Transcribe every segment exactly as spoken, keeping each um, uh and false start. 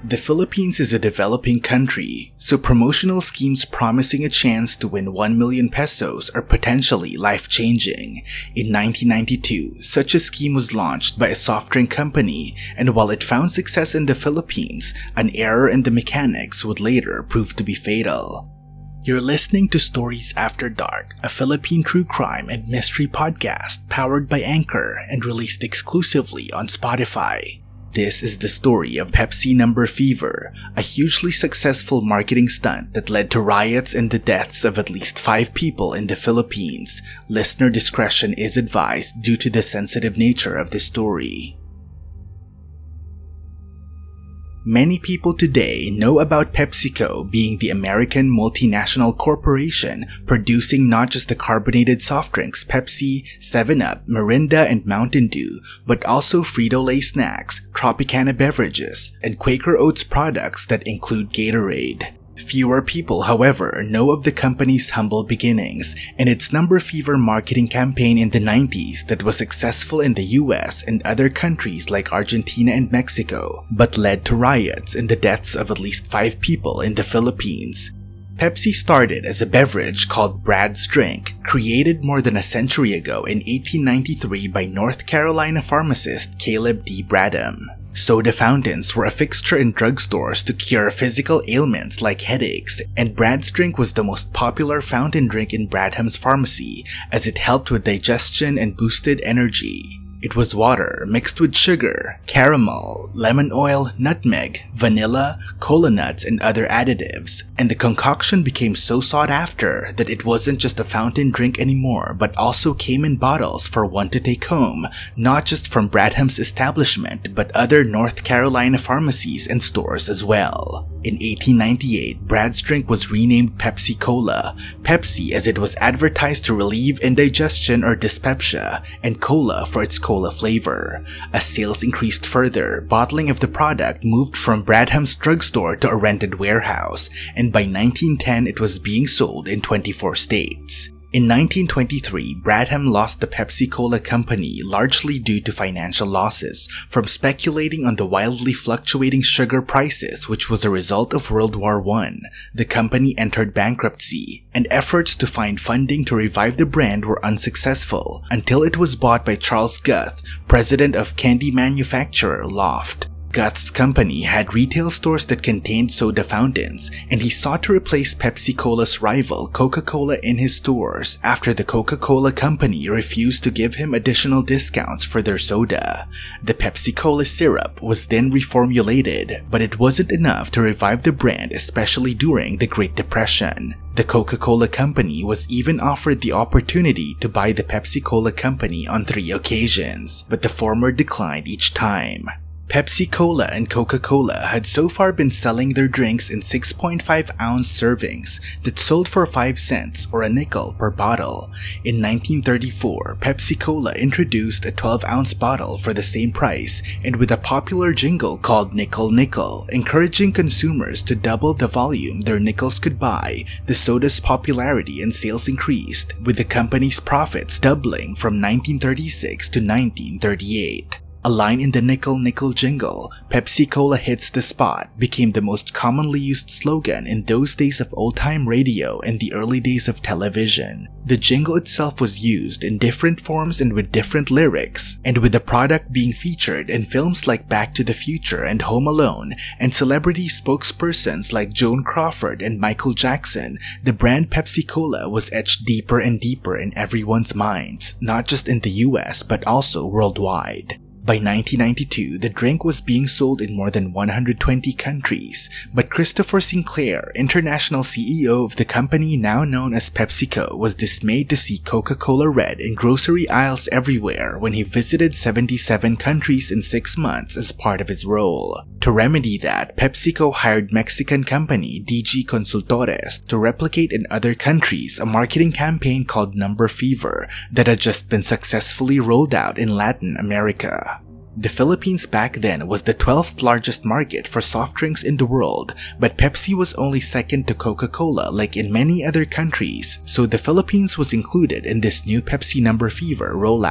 The Philippines is a developing country, so promotional schemes promising a chance to win one million pesos are potentially life-changing. In nineteen ninety-two, such a scheme was launched by a soft drink company, and while it found success in the Philippines, an error in the mechanics would later prove to be fatal. You're listening to Stories After Dark, a Philippine true crime and mystery podcast powered by Anchor and released exclusively on Spotify. This is the story of Pepsi Number Fever, a hugely successful marketing stunt that led to riots and the deaths of at least five people in the Philippines. Listener discretion is advised due to the sensitive nature of the story. Many people today know about PepsiCo being the American multinational corporation producing not just the carbonated soft drinks Pepsi, seven up, Mirinda, and Mountain Dew, but also Frito-Lay snacks, Tropicana beverages, and Quaker Oats products that include Gatorade. Fewer people, however, know of the company's humble beginnings and its Number Fever marketing campaign in the nineties that was successful in the U S and other countries like Argentina and Mexico, but led to riots and the deaths of at least five people in the Philippines. Pepsi started as a beverage called Brad's Drink, created more than a century ago in eighteen ninety-three by North Carolina pharmacist Caleb D. Bradham. Soda fountains were a fixture in drugstores to cure physical ailments like headaches, and Brad's Drink was the most popular fountain drink in Bradham's pharmacy as it helped with digestion and boosted energy. It was water mixed with sugar, caramel, lemon oil, nutmeg, vanilla, cola nuts, and other additives, and the concoction became so sought after that it wasn't just a fountain drink anymore but also came in bottles for one to take home, not just from Bradham's establishment but other North Carolina pharmacies and stores as well. In eighteen ninety-eight, Brad's Drink was renamed Pepsi Cola, Pepsi as it was advertised to relieve indigestion or dyspepsia, and Cola for its cola flavor. As sales increased further, bottling of the product moved from Bradham's drugstore to a rented warehouse, and by nineteen ten it was being sold in twenty-four states. In nineteen twenty-three, Bradham lost the Pepsi Cola company largely due to financial losses from speculating on the wildly fluctuating sugar prices, which was a result of World War One. The company entered bankruptcy, and efforts to find funding to revive the brand were unsuccessful until it was bought by Charles Guth, president of candy manufacturer Loft. Guth's company had retail stores that contained soda fountains, and he sought to replace Pepsi Cola's rival Coca-Cola in his stores after the Coca-Cola company refused to give him additional discounts for their soda. The Pepsi Cola syrup was then reformulated, but it wasn't enough to revive the brand, especially during the Great Depression. The Coca-Cola company was even offered the opportunity to buy the Pepsi Cola company on three occasions, but the former declined each time. Pepsi Cola and Coca-Cola had so far been selling their drinks in six point five ounce servings that sold for five cents or a nickel per bottle. In nineteen thirty-four, Pepsi Cola introduced a twelve ounce bottle for the same price and with a popular jingle called Nickel Nickel, encouraging consumers to double the volume their nickels could buy. The soda's popularity and sales increased, with the company's profits doubling from nineteen thirty-six to nineteen thirty-eight. A line in the Nickel Nickel jingle, Pepsi Cola hits the spot, became the most commonly used slogan in those days of old-time radio and the early days of television. The jingle itself was used in different forms and with different lyrics, and with the product being featured in films like Back to the Future and Home Alone, and celebrity spokespersons like Joan Crawford and Michael Jackson, the brand Pepsi Cola was etched deeper and deeper in everyone's minds, not just in the U S but also worldwide. By nineteen ninety-two, the drink was being sold in more than one hundred twenty countries, but Christopher Sinclair, international C E O of the company now known as PepsiCo, was dismayed to see Coca-Cola Red in grocery aisles everywhere when he visited seventy-seven countries in six months as part of his role. To remedy that, PepsiCo hired Mexican company D G Consultores to replicate in other countries a marketing campaign called Number Fever that had just been successfully rolled out in Latin America. The Philippines back then was the twelfth largest market for soft drinks in the world, but Pepsi was only second to Coca-Cola like in many other countries, so the Philippines was included in this new Pepsi Number Fever rollout.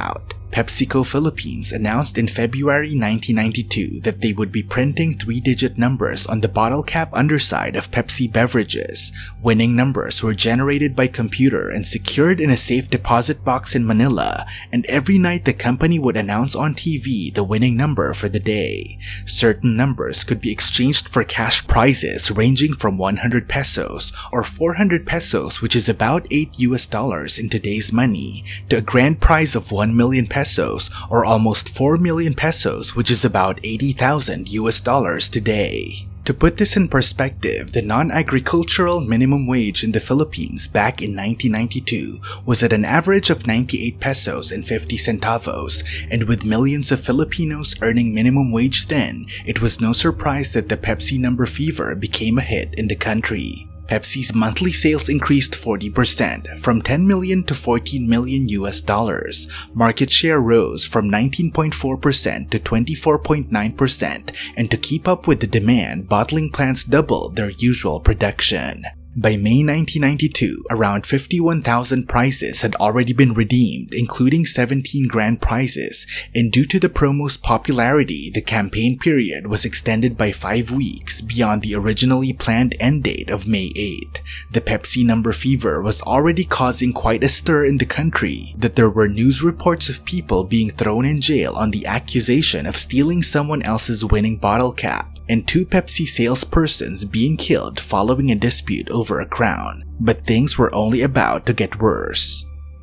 PepsiCo Philippines announced in February nineteen ninety-two that they would be printing three-digit numbers on the bottle cap underside of Pepsi beverages. Winning numbers were generated by computer and secured in a safe deposit box in Manila, and every night the company would announce on T V the winning number for the day. Certain numbers could be exchanged for cash prizes ranging from one hundred pesos or four hundred pesos, which is about eight U S dollars in today's money, to a grand prize of one million pesos or almost four million pesos, which is about eighty thousand U S dollars today. To put this in perspective, the non-agricultural minimum wage in the Philippines back in nineteen ninety-two was at an average of ninety-eight pesos and fifty centavos, and with millions of Filipinos earning minimum wage then, it was no surprise that the Pepsi number fever became a hit in the country. Pepsi's monthly sales increased forty percent, from ten million to fourteen million U S dollars. Market share rose from nineteen point four percent to twenty-four point nine percent, and to keep up with the demand, bottling plants doubled their usual production. By May nineteen ninety-two, around fifty-one thousand prizes had already been redeemed, including seventeen grand prizes, and due to the promo's popularity, the campaign period was extended by five weeks beyond the originally planned end date of May eighth. The Pepsi number fever was already causing quite a stir in the country, that there were news reports of people being thrown in jail on the accusation of stealing someone else's winning bottle cap, and two Pepsi salespersons being killed following a dispute over a crown. But things were only about to get worse.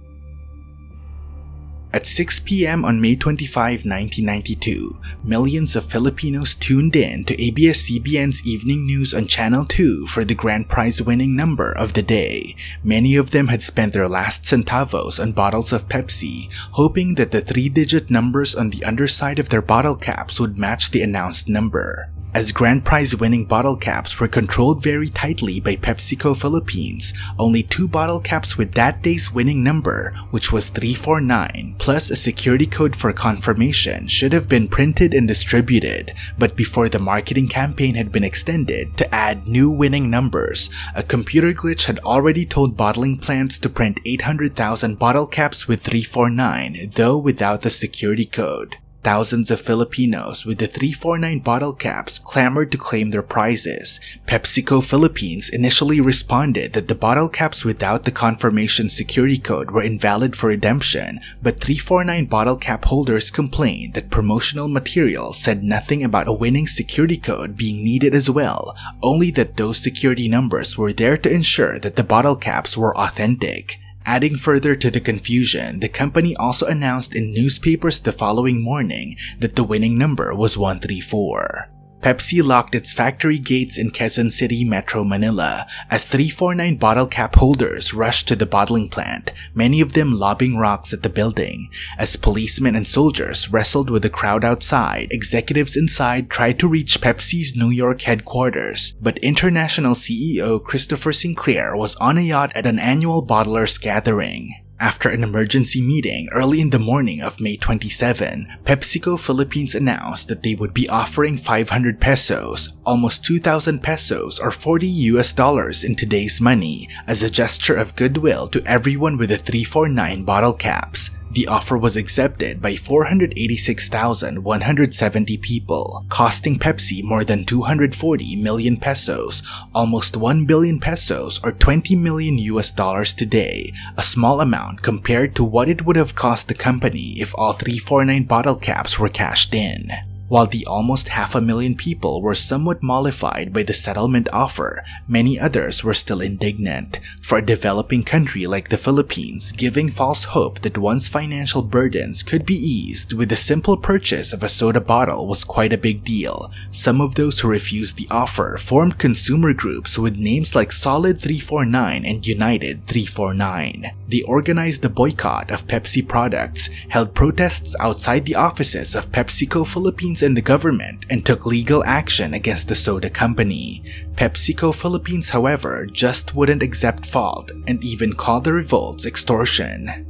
At six p m on May twenty-fifth, nineteen ninety-two, millions of Filipinos tuned in to A B S C B N's Evening News on Channel two for the grand prize winning number of the day. Many of them had spent their last centavos on bottles of Pepsi, hoping that the three-digit numbers on the underside of their bottle caps would match the announced number. As grand prize winning bottle caps were controlled very tightly by PepsiCo Philippines, only two bottle caps with that day's winning number, which was three four nine, plus a security code for confirmation, should have been printed and distributed. But before the marketing campaign had been extended to add new winning numbers, a computer glitch had already told bottling plants to print eight hundred thousand bottle caps with three four nine, though without the security code. Thousands of Filipinos with the three four nine bottle caps clamored to claim their prizes. PepsiCo Philippines initially responded that the bottle caps without the confirmation security code were invalid for redemption, but three four nine bottle cap holders complained that promotional material said nothing about a winning security code being needed as well, only that those security numbers were there to ensure that the bottle caps were authentic. Adding further to the confusion, the company also announced in newspapers the following morning that the winning number was one three four. Pepsi locked its factory gates in Quezon City, Metro Manila, as three four nine bottle cap holders rushed to the bottling plant, many of them lobbing rocks at the building. As policemen and soldiers wrestled with the crowd outside, executives inside tried to reach Pepsi's New York headquarters, but international C E O Christopher Sinclair was on a yacht at an annual bottlers gathering. After an emergency meeting early in the morning of May twenty-seventh, PepsiCo Philippines announced that they would be offering five hundred pesos, almost two thousand pesos or forty U S dollars in today's money, as a gesture of goodwill to everyone with the three four nine bottle caps. The offer was accepted by four hundred eighty-six thousand one hundred seventy people, costing Pepsi more than two hundred forty million pesos, almost one billion pesos or twenty million U S dollars today, a small amount compared to what it would have cost the company if all three four nine bottle caps were cashed in. While the almost half a million people were somewhat mollified by the settlement offer, many others were still indignant. For a developing country like the Philippines, giving false hope that one's financial burdens could be eased with the simple purchase of a soda bottle was quite a big deal. Some of those who refused the offer formed consumer groups with names like Solid three four nine and United three four nine. They organized the boycott of Pepsi products, held protests outside the offices of PepsiCo Philippines and the government, and took legal action against the soda company. PepsiCo Philippines, however, just wouldn't accept fault and even called the revolts extortion.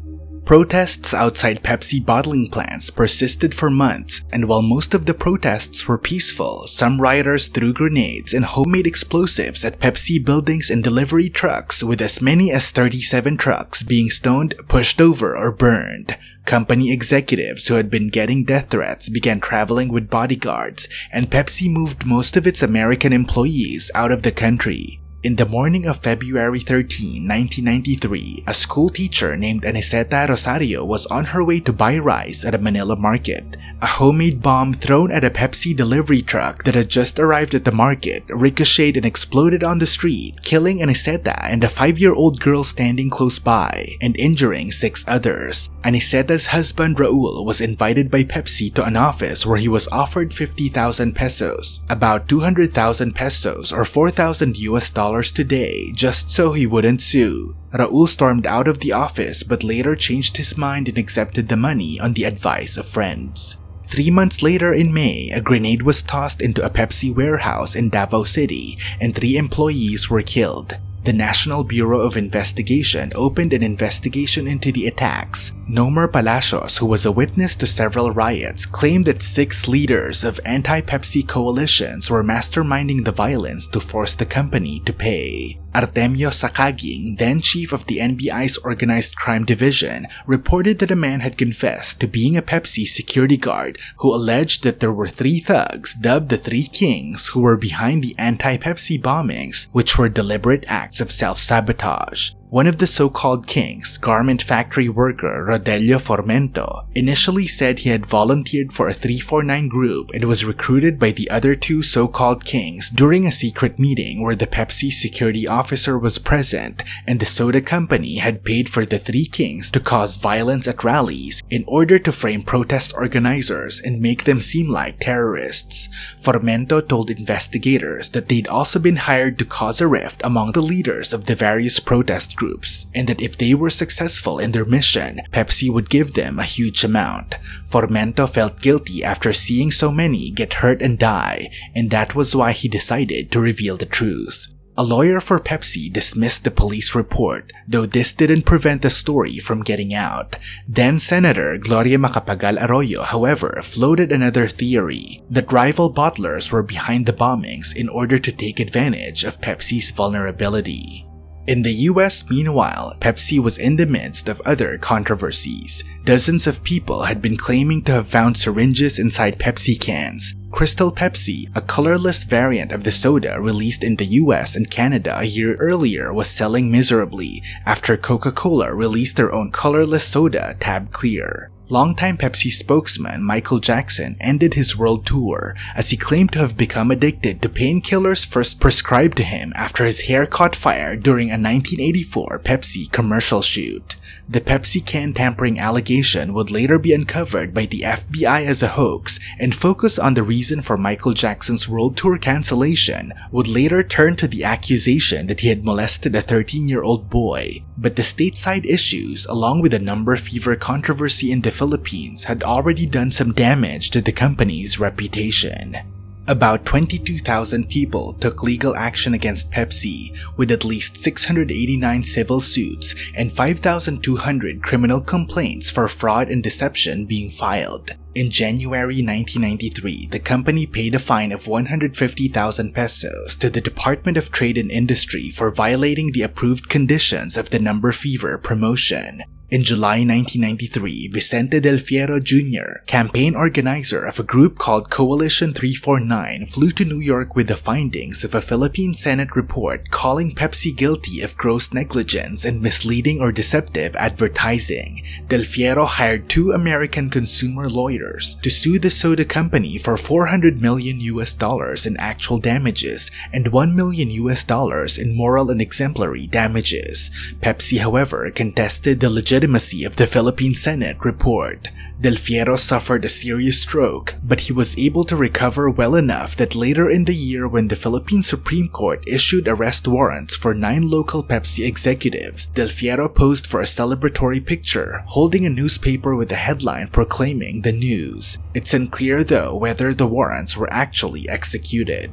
Protests outside Pepsi bottling plants persisted for months, and while most of the protests were peaceful, some rioters threw grenades and homemade explosives at Pepsi buildings and delivery trucks, with as many as thirty-seven trucks being stoned, pushed over, or burned. Company executives who had been getting death threats began traveling with bodyguards, and Pepsi moved most of its American employees out of the country. In the morning of February thirteenth, nineteen ninety-three, a school teacher named Aniceta Rosario was on her way to buy rice at a Manila market. A homemade bomb thrown at a Pepsi delivery truck that had just arrived at the market ricocheted and exploded on the street, killing Aniceta and a five-year-old girl standing close by, and injuring six others. Aniceta's husband Raul was invited by Pepsi to an office where he was offered fifty thousand pesos, about two hundred thousand pesos or four thousand U S dollars today, just so he wouldn't sue. Raul stormed out of the office but later changed his mind and accepted the money on the advice of friends. Three months later in May, a grenade was tossed into a Pepsi warehouse in Davao City and three employees were killed. The National Bureau of Investigation opened an investigation into the attacks. Nomer Palacios, who was a witness to several riots, claimed that six leaders of anti-Pepsi coalitions were masterminding the violence to force the company to pay. Artemio Sakaging, then chief of the N B I's Organized Crime Division, reported that a man had confessed to being a Pepsi security guard who alleged that there were three thugs, dubbed the Three Kings, who were behind the anti-Pepsi bombings, which were deliberate acts of self-sabotage. One of the so-called kings, garment factory worker Rodelio Formento, initially said he had volunteered for a three forty-nine group and was recruited by the other two so-called kings during a secret meeting where the Pepsi security officer was present, and the soda company had paid for the three kings to cause violence at rallies in order to frame protest organizers and make them seem like terrorists. Formento told investigators that they'd also been hired to cause a rift among the leaders of the various protest groups. Groups, and that if they were successful in their mission, Pepsi would give them a huge amount. Formento felt guilty after seeing so many get hurt and die, and that was why he decided to reveal the truth. A lawyer for Pepsi dismissed the police report, though this didn't prevent the story from getting out. Then Senator Gloria Macapagal Arroyo, however, floated another theory, that rival bottlers were behind the bombings in order to take advantage of Pepsi's vulnerability. In the U S, meanwhile, Pepsi was in the midst of other controversies. Dozens of people had been claiming to have found syringes inside Pepsi cans. Crystal Pepsi, a colorless variant of the soda released in the U S and Canada a year earlier, was selling miserably after Coca-Cola released their own colorless soda, Tab Clear. Longtime Pepsi spokesman Michael Jackson ended his world tour as he claimed to have become addicted to painkillers first prescribed to him after his hair caught fire during a nineteen eighty-four Pepsi commercial shoot. The Pepsi can tampering allegation would later be uncovered by the F B I as a hoax, and focus on the reason for Michael Jackson's world tour cancellation would later turn to the accusation that he had molested a thirteen-year-old boy. But the stateside issues, along with the number fever controversy in the Philippines, had already done some damage to the company's reputation. About twenty-two thousand people took legal action against Pepsi, with at least six hundred eighty-nine civil suits and five thousand two hundred criminal complaints for fraud and deception being filed. In January nineteen ninety-three, the company paid a fine of one hundred fifty thousand pesos to the Department of Trade and Industry for violating the approved conditions of the number fever promotion. In July nineteen ninety-three, Vicente Del Fierro Junior, campaign organizer of a group called Coalition three forty-nine, flew to New York with the findings of a Philippine Senate report calling Pepsi guilty of gross negligence and misleading or deceptive advertising. Del Fierro hired two American consumer lawyers to sue the soda company for four hundred million U S dollars in actual damages and one million U S dollars in moral and exemplary damages. Pepsi, however, contested the legitimacy of the Philippine Senate report. Del Fierro suffered a serious stroke, but he was able to recover well enough that later in the year, when the Philippine Supreme Court issued arrest warrants for nine local Pepsi executives, Del Fierro posed for a celebratory picture, holding a newspaper with a headline proclaiming the news. It's unclear though whether the warrants were actually executed.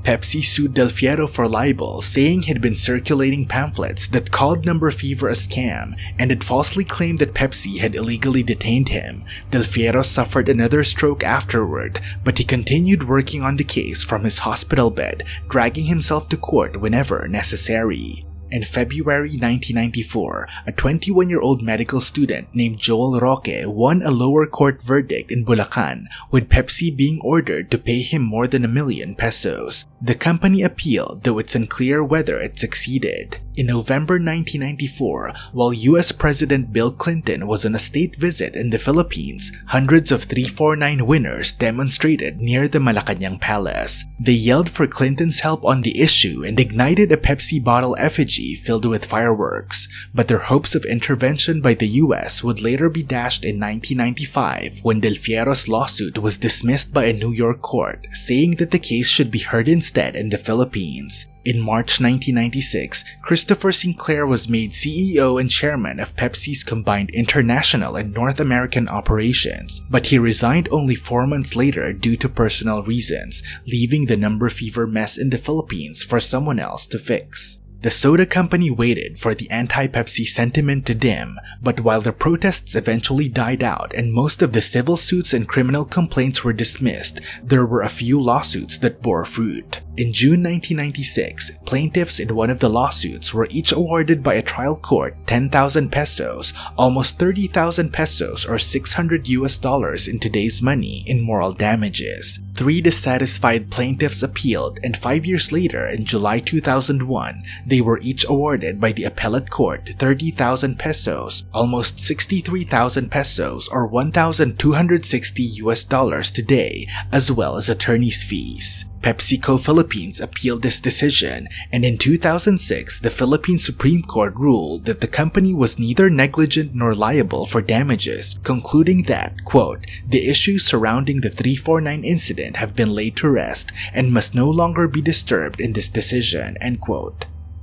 Pepsi sued Del Fiero for libel, saying he'd been circulating pamphlets that called Number Fever a scam and had falsely claimed that Pepsi had illegally detained him. Del Fiero suffered another stroke afterward, but he continued working on the case from his hospital bed, dragging himself to court whenever necessary. In February nineteen ninety-four, a twenty-one-year-old medical student named Joel Roque won a lower court verdict in Bulacan, with Pepsi being ordered to pay him more than a million pesos. The company appealed, though it's unclear whether it succeeded. In November nineteen ninety-four, while U S President Bill Clinton was on a state visit in the Philippines, hundreds of three forty-nine winners demonstrated near the Malacanang Palace. They yelled for Clinton's help on the issue and ignited a Pepsi bottle effigy filled with fireworks, but their hopes of intervention by the U S would later be dashed in nineteen ninety-five when Del Fiero's lawsuit was dismissed by a New York court, saying that the case should be heard instead in the Philippines. In March nineteen ninety-six, Christopher Sinclair was made C E O and chairman of Pepsi's combined international and North American operations, but he resigned only four months later due to personal reasons, leaving the Number Fever mess in the Philippines for someone else to fix. The soda company waited for the anti-Pepsi sentiment to dim, but while the protests eventually died out and most of the civil suits and criminal complaints were dismissed, there were a few lawsuits that bore fruit. In June nineteen ninety-six, plaintiffs in one of the lawsuits were each awarded by a trial court ten thousand pesos, almost thirty thousand pesos or six hundred U S dollars in today's money, in moral damages. Three dissatisfied plaintiffs appealed, and five years later, in July two thousand one, they were each awarded by the appellate court thirty thousand pesos, almost sixty-three thousand pesos or one thousand two hundred sixty U S dollars today, as well as attorney's fees. PepsiCo Philippines appealed this decision, and in two thousand six, the Philippine Supreme Court ruled that the company was neither negligent nor liable for damages, concluding that, quote, "the issues surrounding the three forty-nine incident have been laid to rest and must no longer be disturbed in this decision," end quote.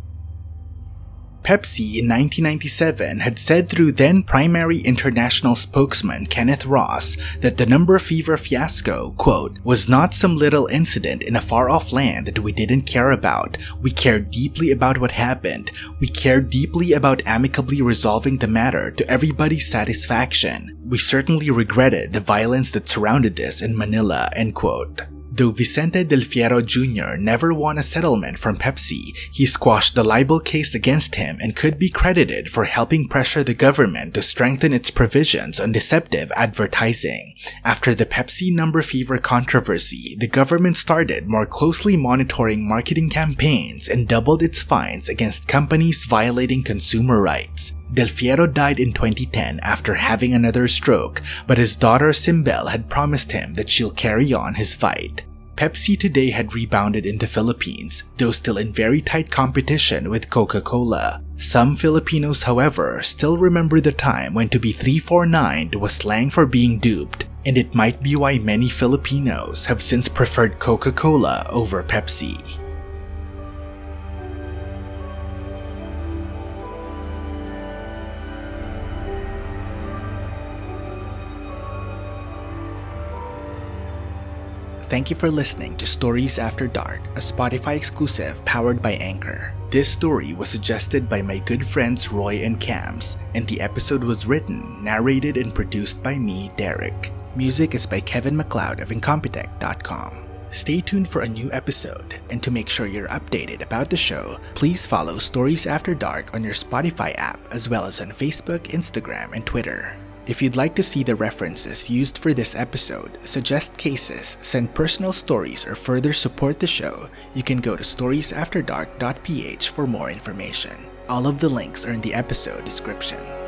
Pepsi in nineteen ninety-seven had said through then primary international spokesman Kenneth Ross that the Number Fever fiasco, quote, "was not some little incident in a far-off land that we didn't care about. We cared deeply about what happened. We cared deeply about amicably resolving the matter to everybody's satisfaction. We certainly regretted the violence that surrounded this in Manila," end quote. Though Vicente Del Fiero Junior never won a settlement from Pepsi, he squashed the libel case against him and could be credited for helping pressure the government to strengthen its provisions on deceptive advertising. After the Pepsi Number Fever controversy, the government started more closely monitoring marketing campaigns and doubled its fines against companies violating consumer rights. Del Fiero died in twenty ten after having another stroke, but his daughter Simbel had promised him that she'll carry on his fight. Pepsi today had rebounded in the Philippines, though still in very tight competition with Coca-Cola. Some Filipinos, however, still remember the time when to be three forty-nine was slang for being duped, and it might be why many Filipinos have since preferred Coca-Cola over Pepsi. Thank you for listening to Stories After Dark, a Spotify exclusive powered by Anchor. This story was suggested by my good friends Roy and Cams, and the episode was written, narrated, and produced by me, Derek. Music is by Kevin MacLeod of Incompetech dot com. Stay tuned for a new episode, and to make sure you're updated about the show, please follow Stories After Dark on your Spotify app as well as on Facebook, Instagram, and Twitter. If you'd like to see the references used for this episode, suggest cases, send personal stories, or further support the show, you can go to stories after dark dot p h for more information. All of the links are in the episode description.